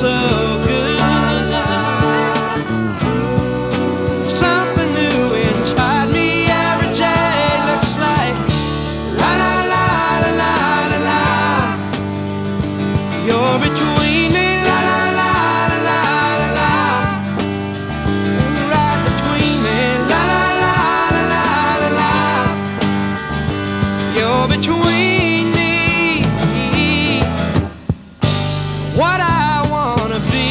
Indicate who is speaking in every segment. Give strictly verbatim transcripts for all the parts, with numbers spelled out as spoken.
Speaker 1: so good. Something new inside me every day looks like la la la la la la la. You're between me, la la la la la la la. You're right between me, la la la la la la la. You're between me, what I wanna be.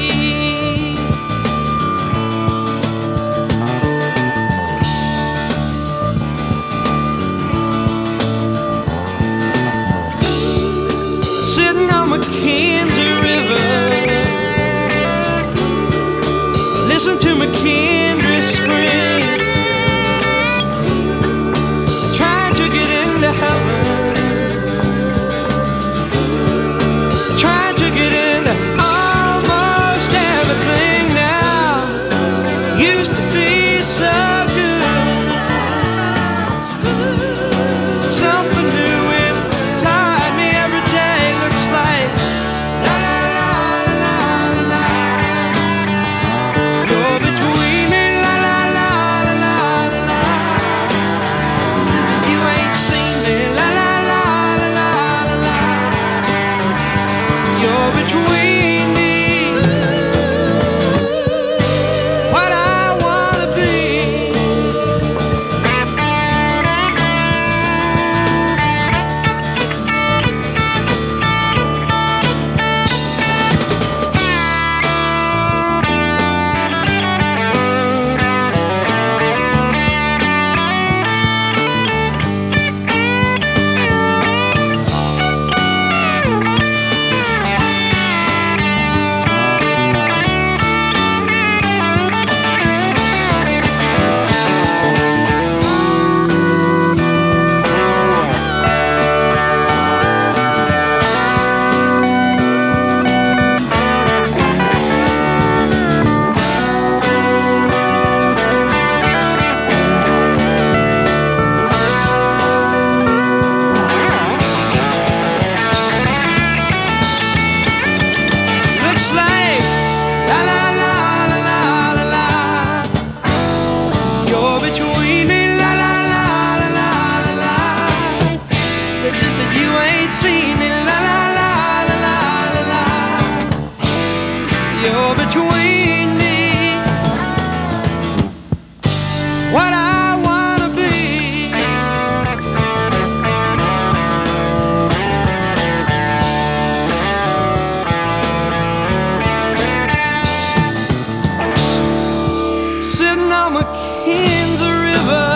Speaker 1: Sitting on Mackenzie River, listen to Mackenzie Spring, trying to get into heaven, trying to get into almost everything now. Used to be so good. Something new inside me every day looks like la la la la la la. You're between me, la la la la la la. You ain't seen me, la la la la la la. You're between me, what I wanna be. Looks like la la la la la la la. You're between me, la la la la la la la. It's just that you ain't seen me, la la la la la la la. You're between me, what I wanna be. Sitting on Mackenzie River,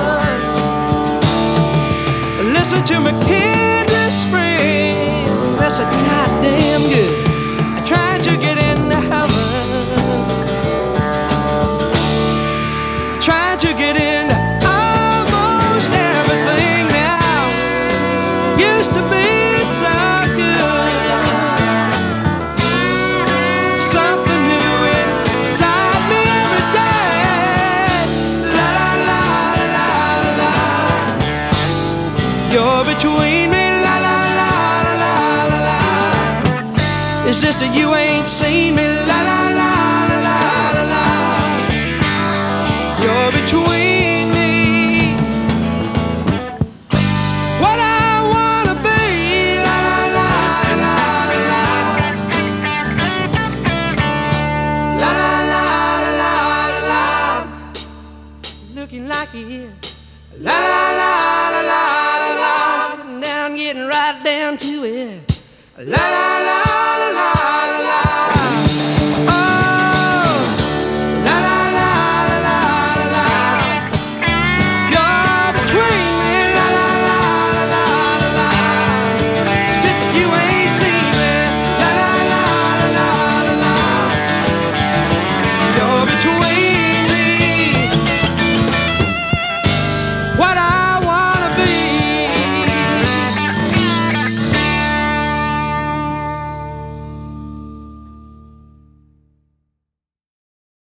Speaker 1: listen to Mackenzie Spring. That's a goddamn good. I tried to get into heaven, tried to get into almost everything now. Used to be so good. Something new inside me every day. La la la la la la. You're between me, la la la la la la. It's just that you ain't seen me, la la la la la la. You're between me, what I wanna be, la la la la la. La la la la la. Looking like it is. La la la la la la la. Sitting down, getting right down to it. La la.